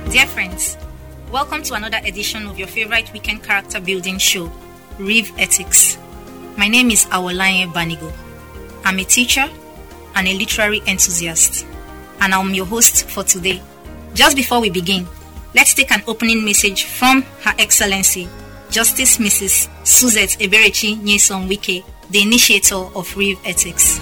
Dear friends, welcome to another edition of your favorite weekend character building show, Rev Ethics. My name is Awolaye Banigo. I'm a teacher and a literary enthusiast, and I'm your host for today. Just before we begin, let's take an opening message from Her Excellency, Justice Mrs. Suzette Eberechi Nyesom Wike, the initiator of Rev Ethics.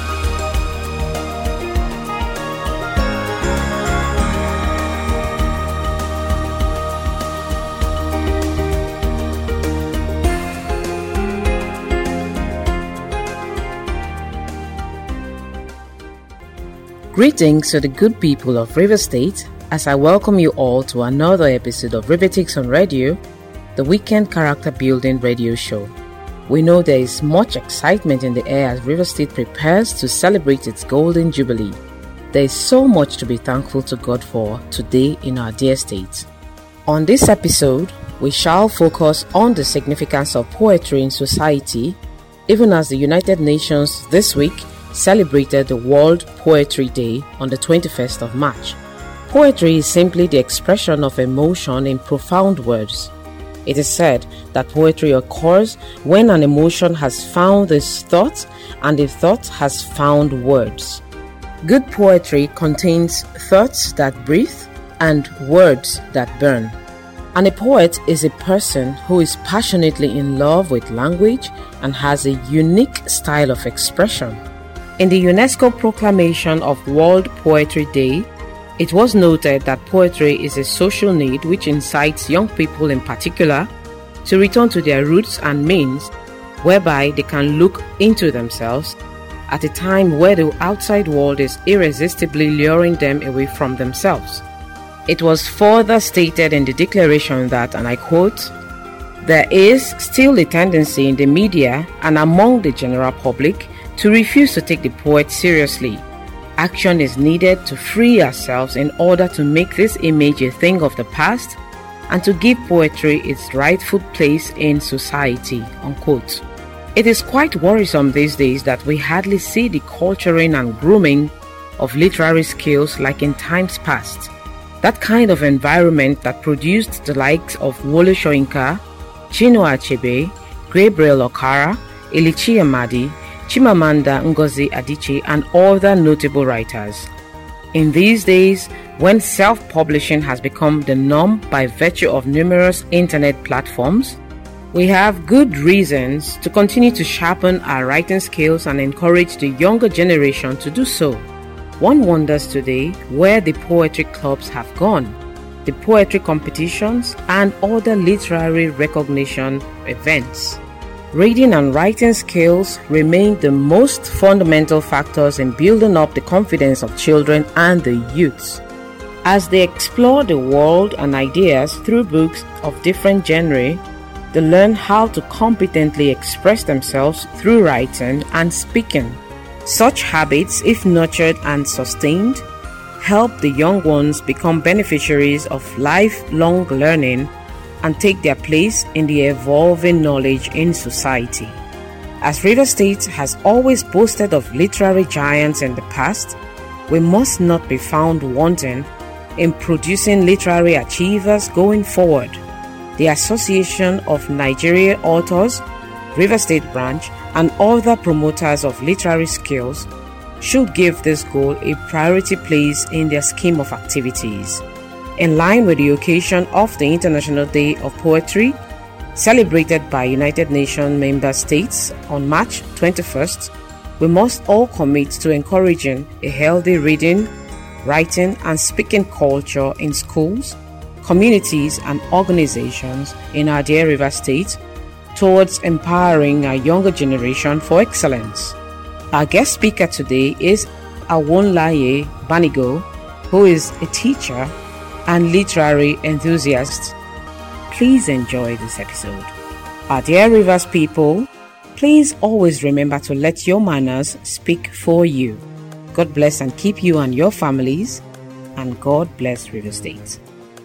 Greetings to the good people of River State as I welcome you all to another episode of Rev Ethics on Radio, the weekend character building radio show. We know there is much excitement in the air as River State prepares to celebrate its golden jubilee. There is so much to be thankful to God for today in our dear state. On this episode, we shall focus on the significance of poetry in society, even as the United Nations this week celebrated the World Poetry Day on the 21st of March. Poetry is simply the expression of emotion in profound words. It is said that poetry occurs when an emotion has found its thought and the thought has found words. Good poetry contains thoughts that breathe and words that burn. And a poet is a person who is passionately in love with language and has a unique style of expression. In the UNESCO proclamation of World Poetry Day, it was noted that poetry is a social need which incites young people in particular to return to their roots and means, whereby they can look into themselves at a time where the outside world is irresistibly luring them away from themselves. It was further stated in the declaration that, and I quote, "There is still a tendency in the media and among the general public to refuse to take the poet seriously. Action is needed to free ourselves in order to make this image a thing of the past and to give poetry its rightful place in society." Unquote. It is quite worrisome these days that we hardly see the culturing and grooming of literary skills like in times past. That kind of environment that produced the likes of Wole Soyinka, Chinua Achebe, Gabriel Okara, Elichi Amadi, Chimamanda Ngozi Adichie, and other notable writers. In these days, when self-publishing has become the norm by virtue of numerous internet platforms, we have good reasons to continue to sharpen our writing skills and encourage the younger generation to do so. One wonders today where the poetry clubs have gone, the poetry competitions, and other literary recognition events. Reading and writing skills remain the most fundamental factors in building up the confidence of children and the youths. As they explore the world and ideas through books of different genre, they learn how to competently express themselves through writing and speaking. Such habits, if nurtured and sustained, help the young ones become beneficiaries of lifelong learning and take their place in the evolving knowledge in society. As River State has always boasted of literary giants in the past, we must not be found wanting in producing literary achievers going forward. The Association of Nigerian Authors, River State Branch, and other promoters of literary skills should give this goal a priority place in their scheme of activities. In line with the occasion of the International Day of Poetry, celebrated by United Nations member states on March 21st, we must all commit to encouraging a healthy reading, writing, and speaking culture in schools, communities, and organizations in our dear River State towards empowering our younger generation for excellence. Our guest speaker today is Awolaye Banigo, who is a teacher and literary enthusiast. Please enjoy this episode. Our dear Rivers people, please always remember to let your manners speak for you. God bless and keep you and your families, and God bless River State.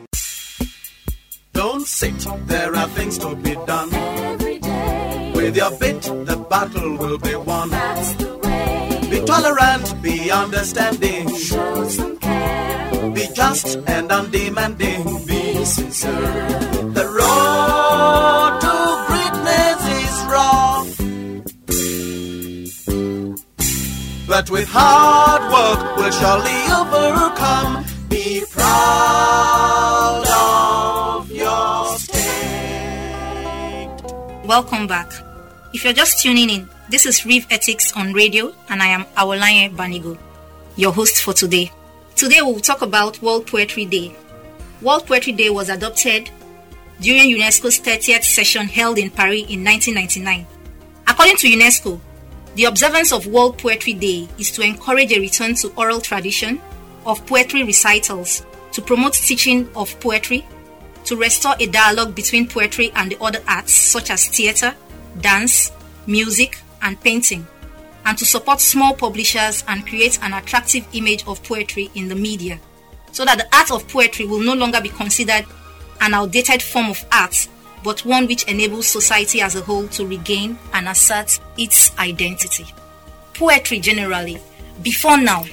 Don't sit, there are things to be done. Every day. With your bit, the battle will be won. That's the way. Be tolerant, be understanding. Show some care. Be just fast and undemanding. Be sincere. The road to greatness is rough, but with hard work we'll surely overcome. Be proud of your state. Welcome back. If you're just tuning in, this is Rev Ethics on Radio, and I am Awolaye Banigo, your host for today. Today we'll talk about World Poetry Day. World Poetry Day was adopted during UNESCO's 30th session held in Paris in 1999. According to UNESCO, the observance of World Poetry Day is to encourage a return to oral tradition of poetry recitals, to promote teaching of poetry, to restore a dialogue between poetry and the other arts such as theatre, dance, music, and painting, and to support small publishers and create an attractive image of poetry in the media, so that the art of poetry will no longer be considered an outdated form of art, but one which enables society as a whole to regain and assert its identity. Poetry generally, before now,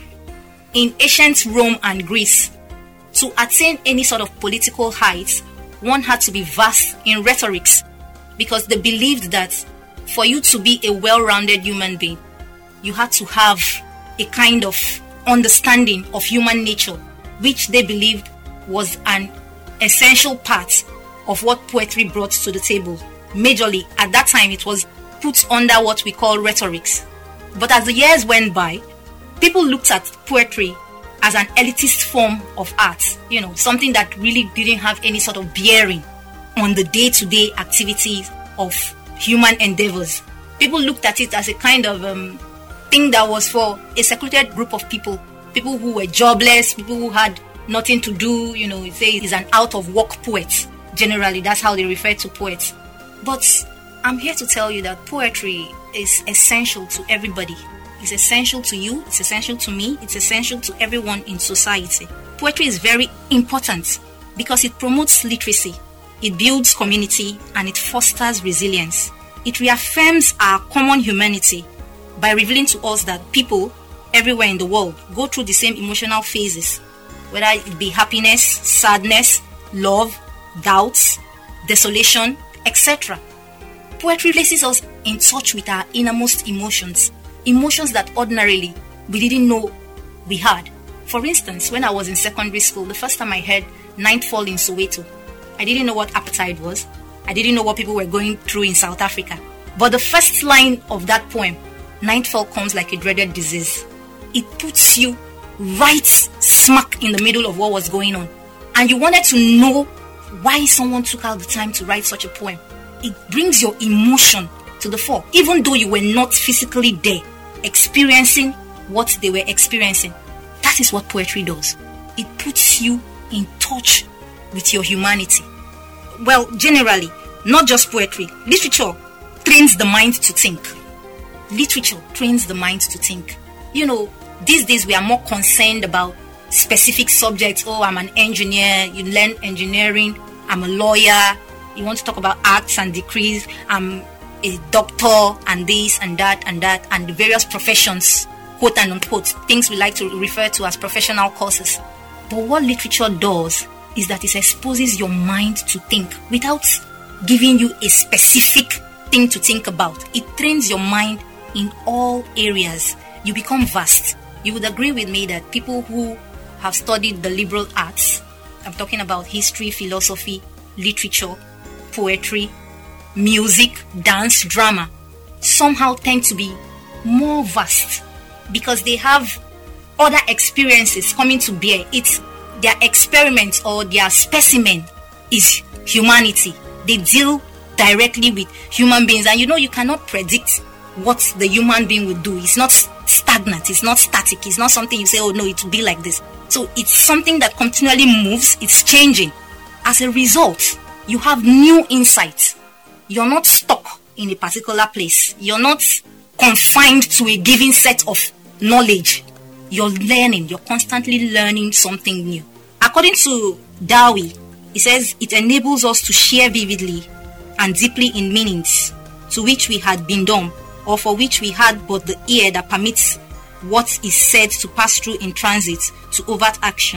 in ancient Rome and Greece, to attain any sort of political height, one had to be versed in rhetorics, because they believed that for you to be a well-rounded human being, you had to have a kind of understanding of human nature, which they believed was an essential part of what poetry brought to the table. Majorly, at that time, it was put under what we call rhetorics. But as the years went by, people looked at poetry as an elitist form of art, something that really didn't have any sort of bearing on the day-to-day activities of human endeavors. People looked at it as a kind of thing that was for a secluded group of people who were jobless, people who had nothing to do. Say is an out-of-work poet. Generally, that's how they refer to poets. But I'm here to tell you that poetry is essential to everybody. It's essential to you, it's essential to me, it's essential to everyone in society. Poetry is very important because it promotes literacy, it builds community, and it fosters resilience. It reaffirms our common humanity by revealing to us that people everywhere in the world go through the same emotional phases, whether it be happiness, sadness, love, doubts, desolation, etc. Poetry places us in touch with our innermost emotions that ordinarily we didn't know we had. For instance, when I was in secondary school, the first time I heard Nightfall in Soweto, I didn't know what apartheid was. I didn't know what people were going through in South Africa. But the first line of that poem, Nightfall comes like a dreaded disease, it puts you right smack in the middle of what was going on. And you wanted to know why someone took out the time to write such a poem. It brings your emotion to the fore, even though you were not physically there, experiencing what they were experiencing. That is what poetry does. It puts you in touch with your humanity. Well, generally, not just poetry, literature trains the mind to think. Literature trains the mind to think. These days we are more concerned about specific subjects. Oh, I'm an engineer, you learn engineering. I'm a lawyer, you want to talk about acts and decrees. I'm a doctor and this and that and the various professions, quote and unquote, things we like to refer to as professional courses. But what literature does is that it exposes your mind to think without giving you a specific thing to think about. It trains your mind in all areas. You become vast. You would agree with me that people who have studied the liberal arts, I'm talking about history, philosophy, literature, poetry, music, dance, drama, somehow tend to be more vast because they have other experiences coming to bear. It's their experiment or their specimen is humanity. They deal directly with human beings, and you cannot predict what the human being will do. It's not stagnant, it's not static, it's not something you say, oh no, it will be like this. So it's something that continually moves, it's changing. As a result, you have new insights. You're not stuck in a particular place. You're not confined to a given set of knowledge. You're learning, you're constantly learning something new. According to Dowie, it says it enables us to share vividly and deeply in meanings to which we had been dumb, or for which we had but the ear that permits what is said to pass through in transit to overt action.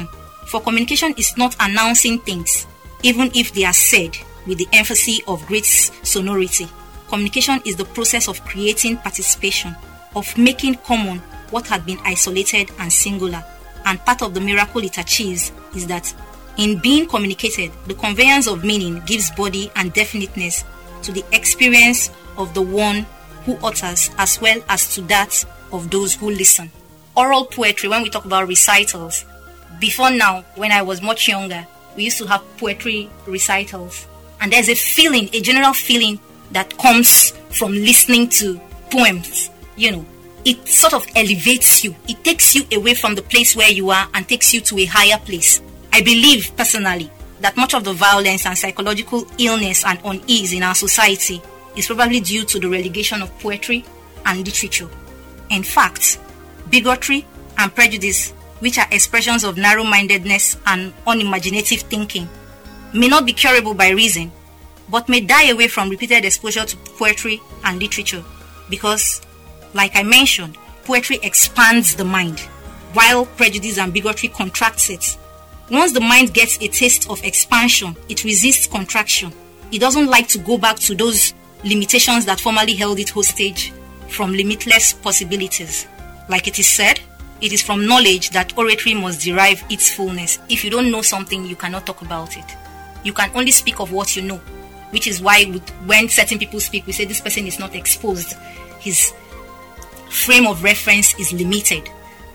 For communication is not announcing things, even if they are said with the emphasis of great sonority. Communication is the process of creating participation, of making common what had been isolated and singular. And part of the miracle it achieves is that in being communicated, the conveyance of meaning gives body and definiteness to the experience of the one who utters as well as to that of those who listen. Oral poetry, when we talk about recitals, before now, when I was much younger, we used to have poetry recitals. And there's a feeling, a general feeling that comes from listening to poems. It sort of elevates you. It takes you away from the place where you are and takes you to a higher place. I believe personally that much of the violence and psychological illness and unease in our society is probably due to the relegation of poetry and literature. In fact, bigotry and prejudice, which are expressions of narrow-mindedness and unimaginative thinking, may not be curable by reason, but may die away from repeated exposure to poetry and literature because, like I mentioned, poetry expands the mind, while prejudice and bigotry contracts it. Once the mind gets a taste of expansion, it resists contraction. It doesn't like to go back to those limitations that formerly held it hostage from limitless possibilities. Like it is said, it is from knowledge that oratory must derive its fullness. If you don't know something, you cannot talk about it. You can only speak of what you know, which is why when certain people speak, we say this person is not exposed. His frame of reference is limited.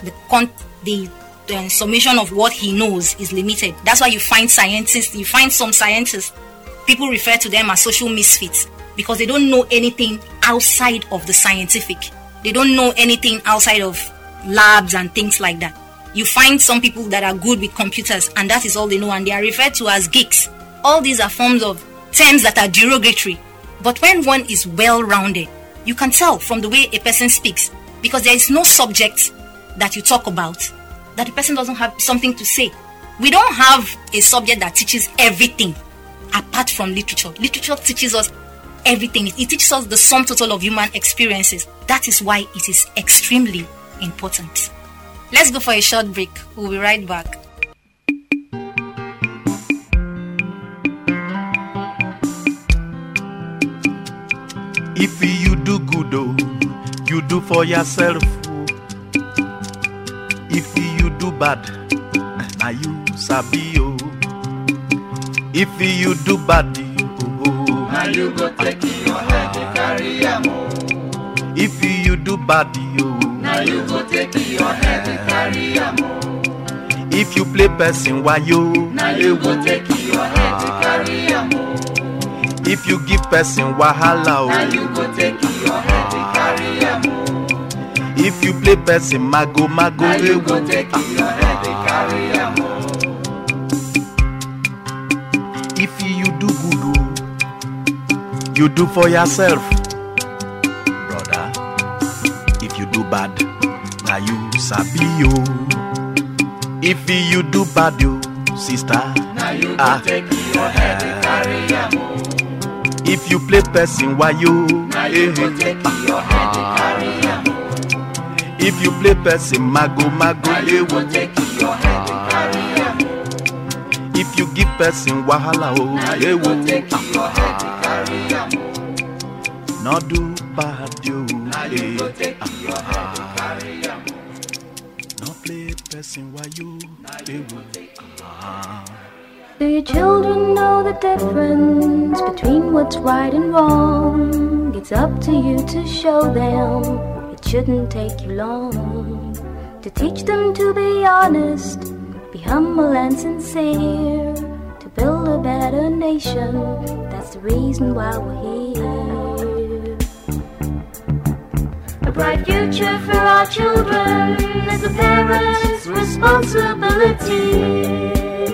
The summation of what he knows is limited. That's why you find some scientists, people refer to them as social misfits because they don't know anything outside of the scientific. They don't know anything outside of labs and things like that. You find some people that are good with computers and that is all they know, and they are referred to as geeks. All these are forms of terms that are derogatory. But when one is well-rounded, you can tell from the way a person speaks, because there is no subject that you talk about that the person doesn't have something to say. We don't have a subject that teaches everything apart from literature. Literature teaches us everything. It teaches us the sum total of human experiences. That is why it is extremely important. Let's go for a short break. We'll be right back. If you do good, you do for yourself. If you do bad, now you sabi. If you do bad, now you go take your head and carry am. If you do bad, now you go take your head and carry am. If you play person wayo, now you go take your head and carry am. If you give person wahala, now you go take your head and carry am. If you play person mago, now you go take your head and carry am. If you do good, you do for yourself, brother. If you do bad, now you sabi yo. If you do bad, yo, sister, now you go take your head and carry am. If you play person wayo, now you go take your head and carry am. If you play person mago, now you go take your head and carry am. If you give person wahala, now you go take your head and carry am. No do bad, yo, now you go take your head and carry am. No play person wayo, now you go take Do your children know the difference between what's right and wrong? It's up to you to show them. It shouldn't take you long to teach them to be honest, be humble and sincere, to build a better nation. That's the reason why we're here. A bright future for our children is a parent's responsibility.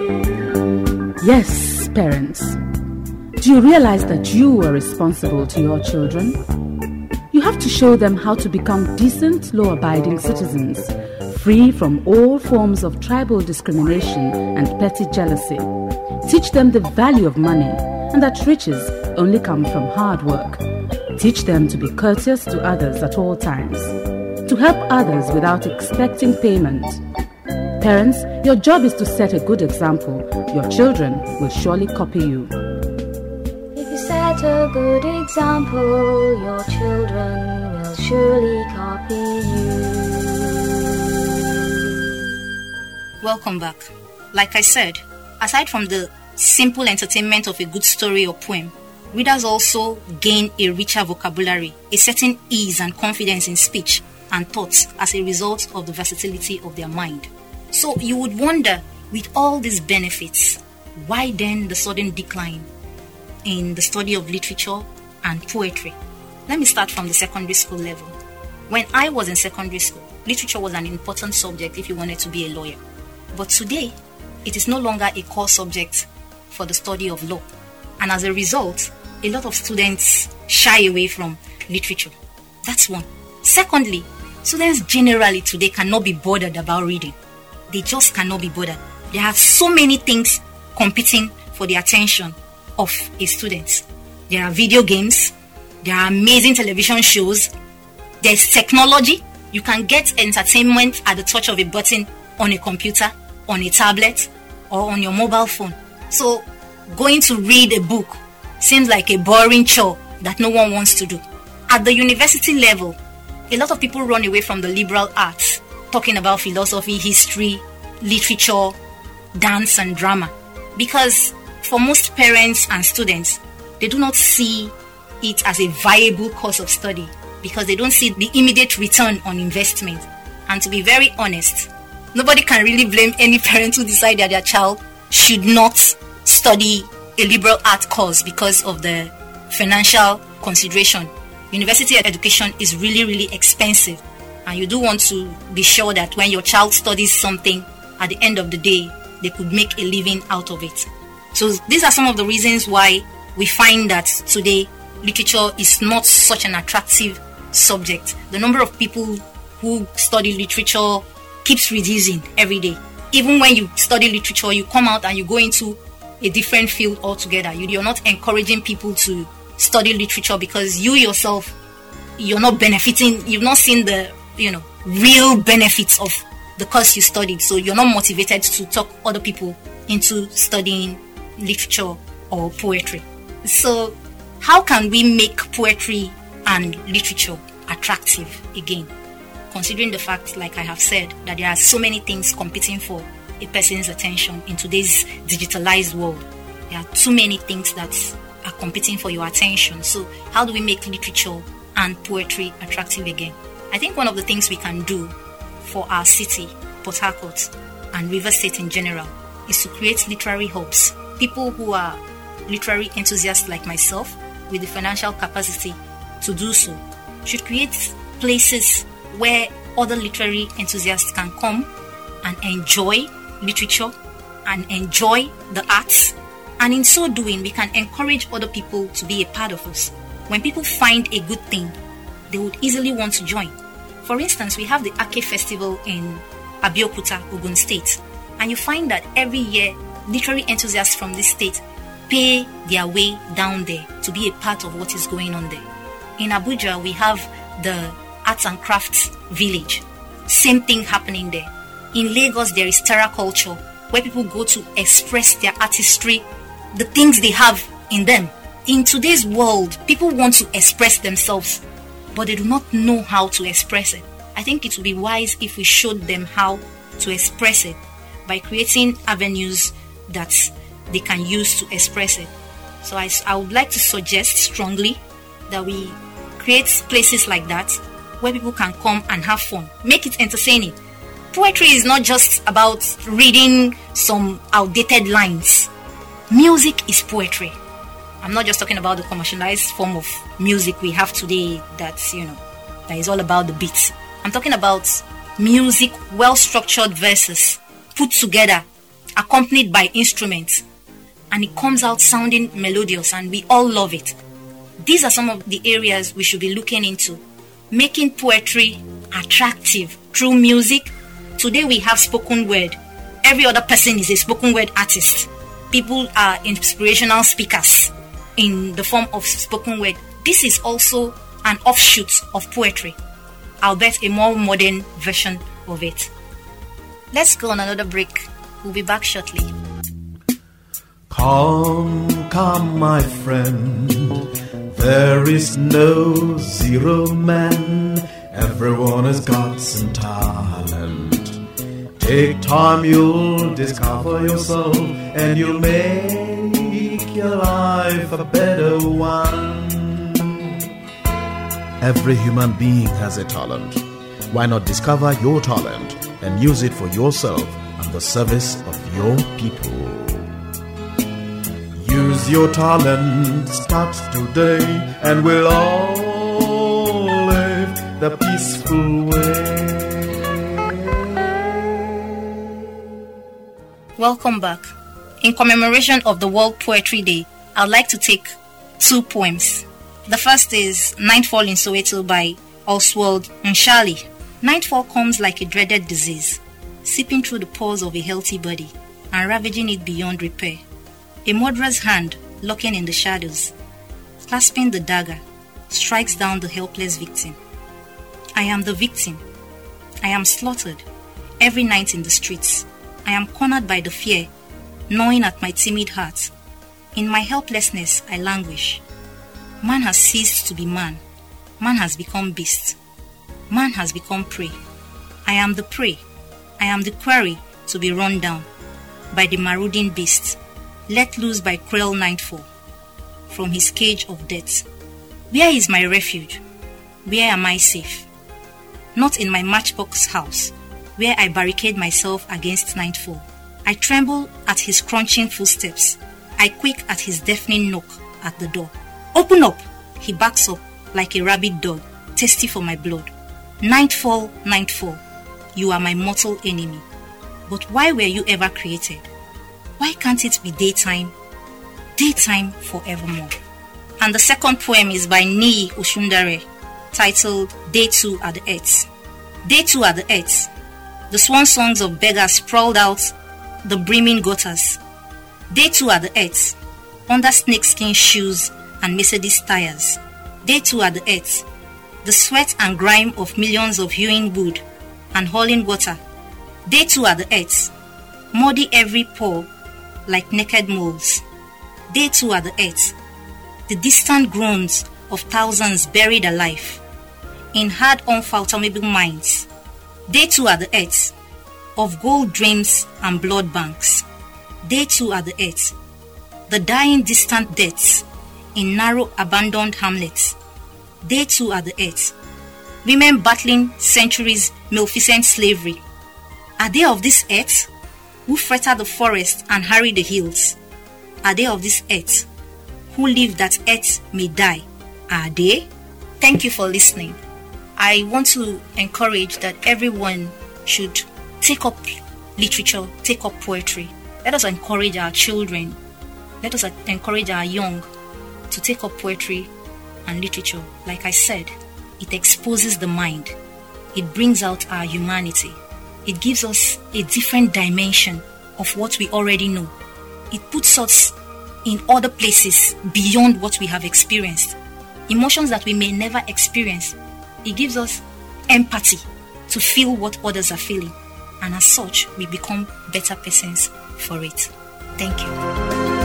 Yes, parents. Do you realize that you are responsible to your children? You have to show them how to become decent, law-abiding citizens, free from all forms of tribal discrimination and petty jealousy. Teach them the value of money and that riches only come from hard work. Teach them to be courteous to others at all times, to help others without expecting payment. Parents, your job is to set a good example. Your children will surely copy you. If you set a good example, your children will surely copy you. Welcome back. Like I said, aside from the simple entertainment of a good story or poem, readers also gain a richer vocabulary, a certain ease and confidence in speech and thoughts as a result of the versatility of their mind. So you would wonder, with all these benefits, why then the sudden decline in the study of literature and poetry? Let me start from the secondary school level. When I was in secondary school, literature was an important subject if you wanted to be a lawyer. But today, it is no longer a core subject for the study of law. And as a result, a lot of students shy away from literature. That's one. Secondly, students generally today cannot be bothered about reading. They just cannot be bothered. There are so many things competing for the attention of a student. There are video games. There are amazing television shows. There's technology. You can get entertainment at the touch of a button on a computer, on a tablet, or on your mobile phone. So going to read a book seems like a boring chore that no one wants to do. At the university level, a lot of people run away from the liberal arts, talking about philosophy, history, literature, dance, and drama. Because for most parents and students, they do not see it as a viable course of study because they don't see the immediate return on investment. And to be very honest, nobody can really blame any parent who decide that their child should not study a liberal art course because of the financial consideration. University education is really, really expensive, and you do want to be sure that when your child studies something, at the end of the day, they could make a living out of it. So these are some of the reasons why we find that today literature is not such an attractive subject. The number of people who study literature keeps reducing every day. Even when you study literature, you come out and you go into a different field altogether. You're not encouraging people to study literature because you yourself, you're not benefiting. You've not seen the, real benefits of the course you studied. So you're not motivated to talk other people into studying literature or poetry. So how can we make poetry and literature attractive again? Considering the fact, like I have said, that there are so many things competing for a person's attention in today's digitalized world. There are too many things that are competing for your attention. So how do we make literature and poetry attractive again? I think one of the things we can do for our city, Port Harcourt, and River State in general, is to create literary hubs. People who are literary enthusiasts like myself, with the financial capacity to do so, should create places where other literary enthusiasts can come and enjoy literature and enjoy the arts. And in so doing, we can encourage other people to be a part of us. When people find a good thing, they would easily want to join. For instance, we have the Ake Festival in Abeokuta, Ogun State. And you find that every year, literary enthusiasts from this state pay their way down there to be a part of what is going on there. In Abuja, we have the Arts and Crafts Village. Same thing happening there. In Lagos, there is Terra Culture, where people go to express their artistry, the things they have in them. In today's world, people want to express themselves, but they do not know how to express it. I think it would be wise if we showed them how to express it by creating avenues that they can use to express it. So I would like to suggest strongly that we create places like that where people can come and have fun. Make it entertaining. Poetry is not just about reading some outdated lines. Music is poetry. I'm not just talking about the commercialized form of music we have today that is all about the beats. I'm talking about music, well-structured verses, put together, accompanied by instruments, and it comes out sounding melodious, and we all love it. These are some of the areas we should be looking into. Making poetry attractive through music. Today we have spoken word. Every other person is a spoken word artist. People are inspirational speakers in the form of spoken word. This is also an offshoot of poetry, albeit a more modern version of it. Let's go on another break. We'll be back shortly. Come, come, my friend. There is no zero man. Everyone has got some talent. Take time, you'll discover yourself, and you'll make your life a better one. Every human being has a talent. Why not discover your talent and use it for yourself and the service of your people? Use your talent, start today, and we'll all live the peaceful way. Welcome back. In commemoration of the World Poetry Day, I'd like to take 2 poems. The first is Nightfall in Soweto by Oswald Nshali. Nightfall comes like a dreaded disease, seeping through the pores of a healthy body and ravaging it beyond repair. A murderer's hand, lurking in the shadows, clasping the dagger, strikes down the helpless victim. I am the victim. I am slaughtered every night in the streets. I am cornered by the fear, gnawing at my timid heart. In my helplessness, I languish. Man has ceased to be man. Man has become beast. Man has become prey. I am the prey. I am the quarry to be run down by the marauding beast, let loose by cruel nightfall from his cage of death. Where is my refuge? Where am I safe? Not in my matchbox house, where I barricade myself against nightfall. I tremble at his crunching footsteps. I quake at his deafening knock at the door. Open up! He backs up like a rabid dog, thirsty for my blood. Nightfall, nightfall, you are my mortal enemy. But why were you ever created? Why can't it be daytime? Daytime forevermore. And the second poem is by Niyi Oshundare, titled Day 2 at the Earth. Day 2 at the Earth. The swan songs of beggars sprawled out the brimming gutters. Day 2 at the Earth. Under snakeskin shoes and Mercedes tires. Day 2 at the Earth. The sweat and grime of millions of hewing wood and hauling water. Day 2 at the Earth. Muddy every pore like naked moles. Day 2 at the Earth. The distant groans of thousands buried alive in hard unfathomable mines. Day 2 at the Earth. Of gold dreams and blood banks. Day 2 at the Earth. The dying distant deaths in narrow abandoned hamlets. Day 2 at the Earth. Women battling centuries Maleficent slavery. Are they of this earth? Who fetter the forest and harry the hills? Are they of this earth? Who live that earth may die? Are they? Thank you for listening. I want to encourage that everyone should take up literature, take up poetry. Let us encourage our children. Let us encourage our young to take up poetry and literature. Like I said, it exposes the mind. It brings out our humanity. It gives us a different dimension of what we already know. It puts us in other places beyond what we have experienced. Emotions that we may never experience. It gives us empathy to feel what others are feeling. And as such, we become better persons for it. Thank you.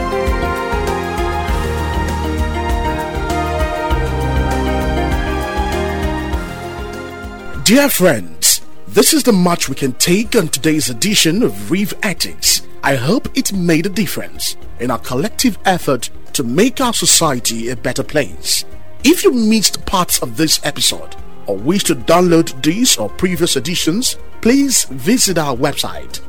Dear friends, this is the much we can take on today's edition of Reeve Ethics. I hope it made a difference in our collective effort to make our society a better place. If you missed parts of this episode or wish to download these or previous editions, please visit our website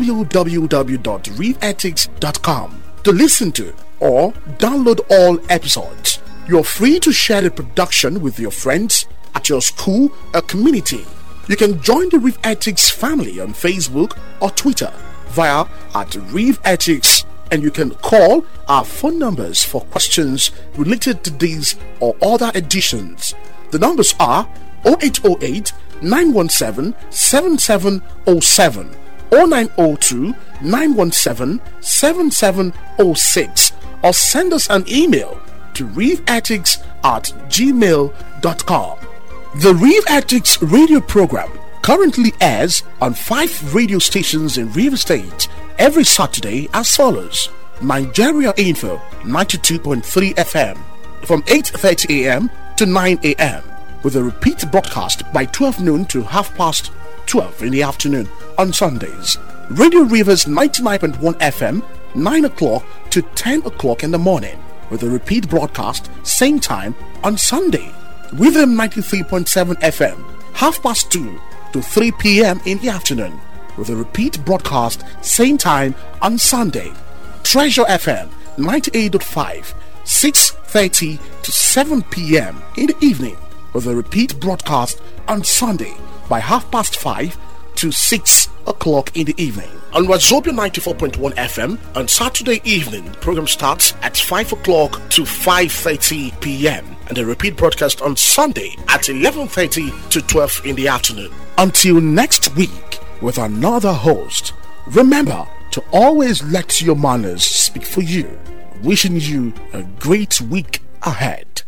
www.reevethics.com to listen to or download all episodes. You're free to share the production with your friends at your school or community. You can join the Reeve Ethics family on Facebook or Twitter via @Reeve Ethics, and you can call our phone numbers for questions related to these or other editions. The numbers are 0808 917 7707, 0902 917 7706, or send us an email to reeveethics@gmail.com. The Reeve Ethics radio program currently airs on 5 radio stations in River State every Saturday as follows. Nigeria Info 92.3 FM from 8:30 a.m. to 9 a.m. with a repeat broadcast by 12 noon to 12:30 in the afternoon on Sundays. Radio Rivers 99.1 FM 9 o'clock to 10 o'clock in the morning with a repeat broadcast same time on Sunday. Rhythm 93.7 FM 2:30 to 3 p.m. in the afternoon with a repeat broadcast same time on Sunday. Treasure FM 98.5 6:30 to 7 p.m. in the evening with a repeat broadcast on Sunday by 5:30 to 6 o'clock in the evening. On Wazobia 94.1 FM on Saturday evening, the program starts at 5 o'clock to 5:30 p.m. and a repeat broadcast on Sunday at 11:30 to 12 in the afternoon. Until next week with another host, remember to always let your manners speak for you. Wishing you a great week ahead.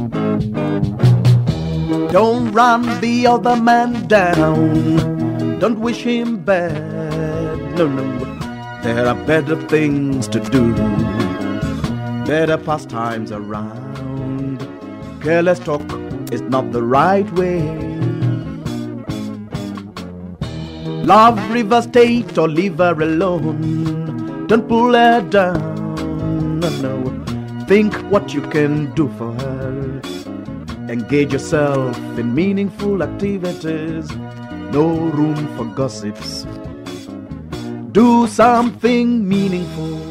Don't run the other man down. Don't wish him bad. No, no. There are better things to do. Better pastimes around. Careless talk is not the right way. Love River State or leave her alone. Don't pull her down. No, no. Think what you can do for her. Engage yourself in meaningful activities. No room for gossips. Do something meaningful.